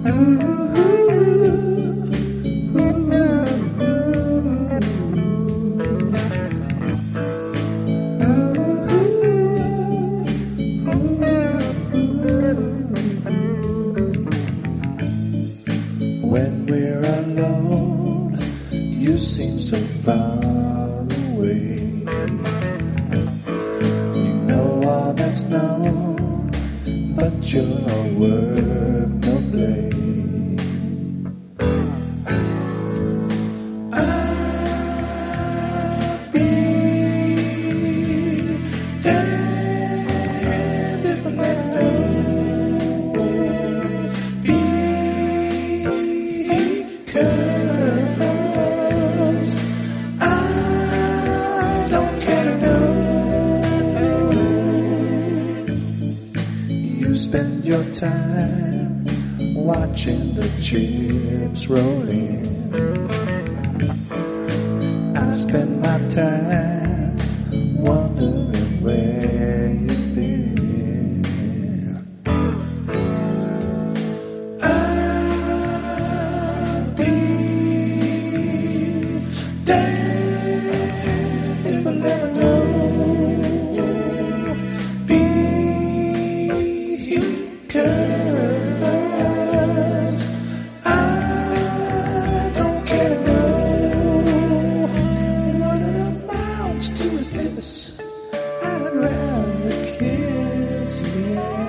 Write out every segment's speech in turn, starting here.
When we're alone, you seem so far away. You know all that's known, but you're all work, no play. I'll be damned if I never know. Because I don't care to know. You spend your time watching the chips roll in. I spend my time wondering where you've been. I'll be damned if I never know. Because I don't care to know. What it amounts to is this: I'd rather kiss, yeah.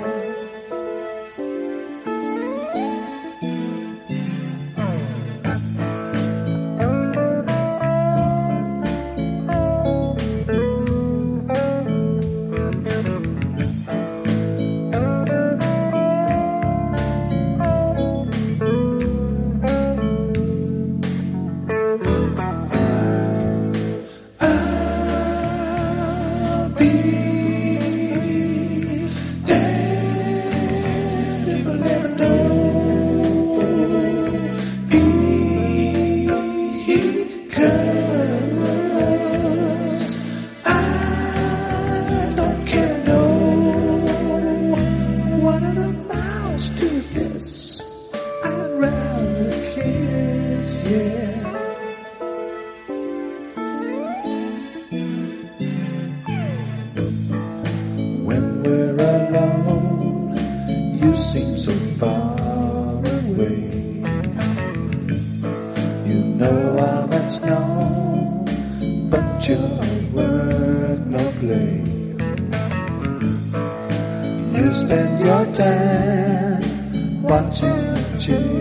I'll be damned if I never know. Because I don't care to know. What it amounts to is this: I'd rather kiss, yeah. When we're alone, you seem so far away. You know all that's known, but you're work, no play. You spend your time watching the chips